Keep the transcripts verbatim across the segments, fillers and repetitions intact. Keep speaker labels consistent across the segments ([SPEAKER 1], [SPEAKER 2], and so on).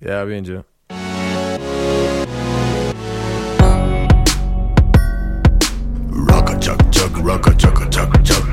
[SPEAKER 1] یه بیا اینجا.
[SPEAKER 2] Rocka chuck chuck, rocka chucka chuck chuck.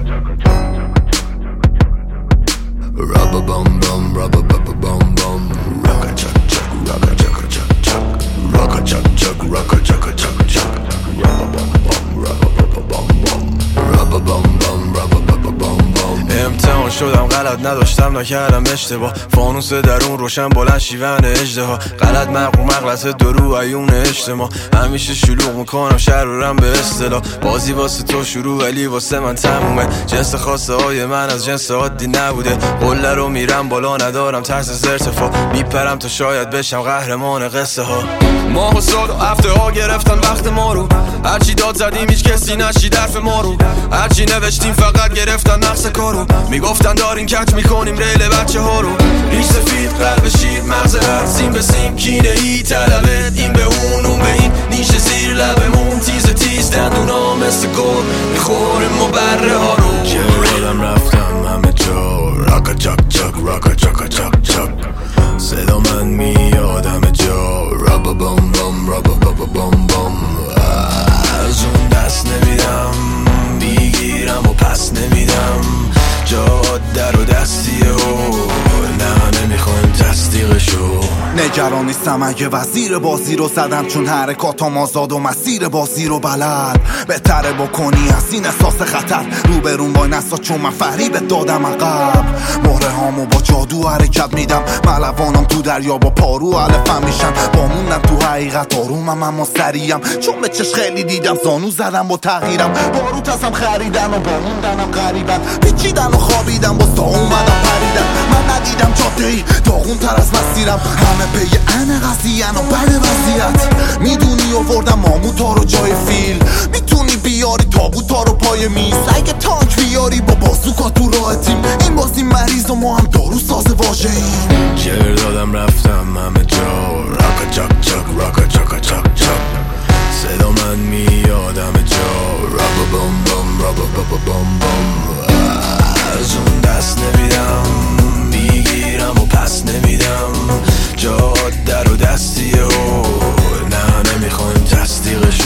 [SPEAKER 2] Rubber bum bum, rubber bubba bum bum. Rocka chuck chuck, rocka chucka chuck chuck. Rocka chuck chuck, rocka chucka chuck chuck. Rubber bum bum, rubber bubba bum bum. Rubber bum bum, rubber bubba bum bum.
[SPEAKER 3] امتحان شدم غلط نداشتم نکردم اشتباه، فانوس درون روشن بلند شیون اژدها، غلط مغرور مغلط درو عیون اجتماع، همیشه شلوغ میکنم شرورم به اصطلاح، بازی واسه تو شروع ولی واسه من تمومه، جنس خاصه های من از جنس عادی نبوده، قله رو میرم بالا ندارم ترس از ارتفاع، میپرم تا شاید بشم قهرمان قصه ها. ماه و سال و هفته ها گرفتن وقت ما رو، هرچی داد زدیم هیچ کسی نشید حرف ما رو، هرچی نوشتیم فقط گرفتن نقص کارو، میگفتن داریم کج میکنیم ریل بچه ها رو، ریش سفید قلب شیر مغز هر سیم به سیم کینه ای طلبت این به اون اون به این، نیش زیر لبمون تیز تیز دندونا مثل گل میخوریم و بره ها رو.
[SPEAKER 2] چه یادم رفتم همه جا، راکا چک چک راکا چکا چک چک، صدا من میاد همه جا، رابا بام بام رابا بابا بام بام، از اون دست نمیدم میگیرم و پس نمیدم، جاده رو دستیه و نه نمیخوایم تصدیقشو.
[SPEAKER 4] نگران نیستم اگه وزیر بازی رو زدم، چون حرکاتم آزاد و مسیر بازی رو بلد، بهتره بکنی از این احساس خطر روبرون وای نسا، چون من فریبت دادم عقب، مهره هامو با جادو حرکت میدم، ملوانم تو دریا با پارو علفم میشن، بامونم تو حقیقت آرومم اما سریم، چون به چش خیلی دیدم زانو زدم با تغییرم، باروت ازم خریدن و باموندنم غریبن، پیچیدن و خوابیدم باز تا اومدم پریدم، من ندیدم جاده ای داغون تر از مسیرم، همه پی ان قضیه و بد وضعیت، میدونی آوردم ماموتا رو جای فیل، میتونی بیاری تابوتا رو پای میز، اگه تانک بیاری با بازوکا تو راه تیم، این بازی مریض و ما هم دارو ساز واژه ایم.
[SPEAKER 2] جر دادم رفتم همه جا، راکا چک چک راکا چکا چک چک، صدا من میاد همه جا، رابا بام بام رابا بابا بام بام، از اون دست نمیدم میگیرم و پس نمیدم، جاده رو دستیه و نه نمیخوایم تصدیقشو.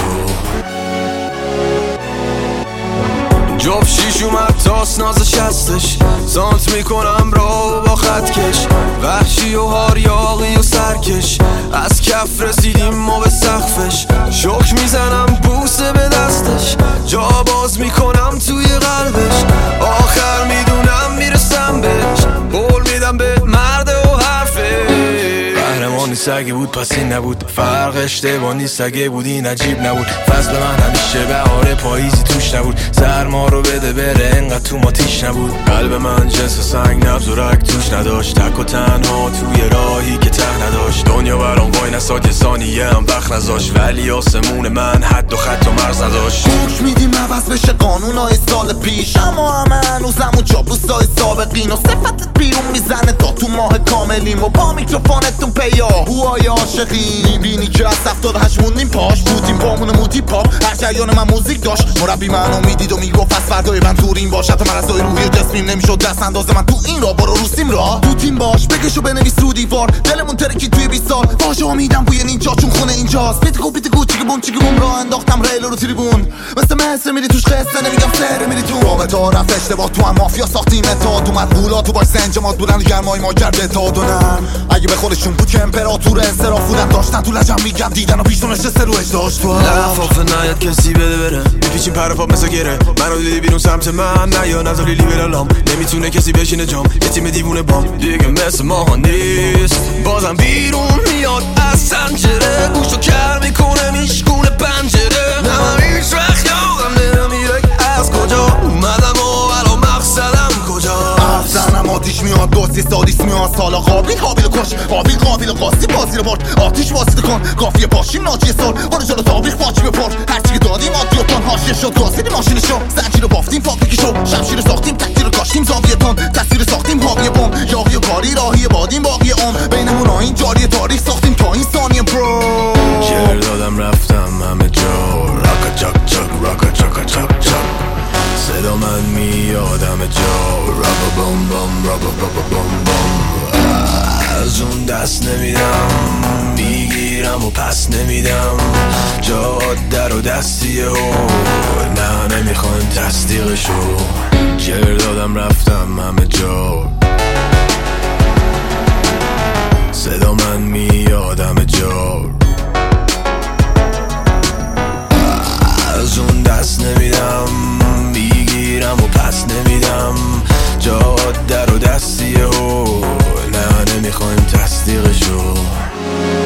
[SPEAKER 2] جاب شیش اومد تاس نازش هستش، سانت میکنم را با خط کش، وحشی و هاریاقی و سرکش، از کف رسیدیم ما به سقفش، شک میزنم بوسه به دستش، جا باز میکنم توی قلبش، آخر میدونم میرسم بهش، قول میدم به مرد و حرفه، قهرمان نیست اگه بود پس این نبود، فرق اشتباه نیست اگه بود این عجیب نبود، فصل من همیشه بهار پاییزی توش نبود، سرما رو بده بره انقدر تو ما تیش نبود، قلب من جنس سنگ نبض و رگ توش نداشت، تک و تنها توی راهی که ته نداشت، دنیا برام وای نساد یه ثانیه هم وقت نذاشت، ولی آسمون من حد و خط و مرز نداشت،
[SPEAKER 4] گوش میدیم عوض بشه قانونای سال پیش، اما همه هنوزم و جابوسای سابقین و صفتت بیرون میزنه تا تو ماه کاملیم و با میکروفونتون پیا هوای عاشقین، میبینی که از هفتاد و هشت موندیم پاش بودیم بامون موتی پاپ، هر جریان من موزیک داشت، مربی منو میدید و میگفت از فردای من تورین باش، حتی مرزای روحی و جسمیم نمیشد دست انداز من تو این را، برو رو سیم را تو تیم باش، بکشو بنویس رو دیوار، دلمون ترکی توی بیست سال، واژه ها میدم بوی نینجا چون خونه اینجاست، پیتگو پیتگو چیگه بوم چیگه بوم، راه انداختم ریل رو تریبون، مثل مصر میری توش قصه نمیگم سر میری تو راه تا رفت اشتباه، تو هم مافیا ساختیم اتحاد، اومد غولا تو باش سنجمات بودن گرمای ما کرد اتحاد و نرم، اگه به خودشون بود که امپراتور انصراف بودن داشتن تو لجم میگم دیدن و پیشتونش سر رو اجداشت تو
[SPEAKER 3] لفاف نیاد کسی بده بره، میپیچیم پر پاپ مثل گره، منو دیدی بیرون سمت من نه یا نزالی لیبرالام، نمیتونه کسی بشینه جام، یه تیم دیوونه بام دیگه مثل ما نیست، بازم بیرون میاد از سنجره، گوشو کر میکنه میشکونه پنجره، نه من هیچ وقت یادم نمیره از کجا اومدم و الان مقصدم کجا،
[SPEAKER 4] افزنم آتیش میاد دوستی سادیس میاد، سالا قابلی قابل کش قابل قابل قاسی بازی رو برد، آتیش واسطه کن کافیه باشیم ناجی سال، برو جلو تابیخ باجی بپر، هرچی که دادیم آدی و تان حاشیه شد، گاسیدی ماشینشو زنجی رو بافتیم فابریکی شو، شمشیر ساختیم تکتی رو کاشتیم زاویه تان، تصویر ساختیم حاوی بم، یاقی و کاری راهی بادیم باقی عمر، بینمون آیین جاری تاریخ ساختیم تا این ثانیه برو،
[SPEAKER 2] جر دادم رفتم همه جا، راکا چک چک راکا چکا چک چک، صدا من میاد همه جا، رابا بام بام رابا بابا بام بام، از اون دست نمیدم، میگیرم و پس نمیدم. جاده رو دستیه و نه نمیخوایم تصدیقشو. جر دادم رفتم همه جا، صدا من میادم جا. از اون دست نمیدم، میگیرم و پس نمیدم. جاده رو دستیه و نه نمیخوایم تصدیقشو.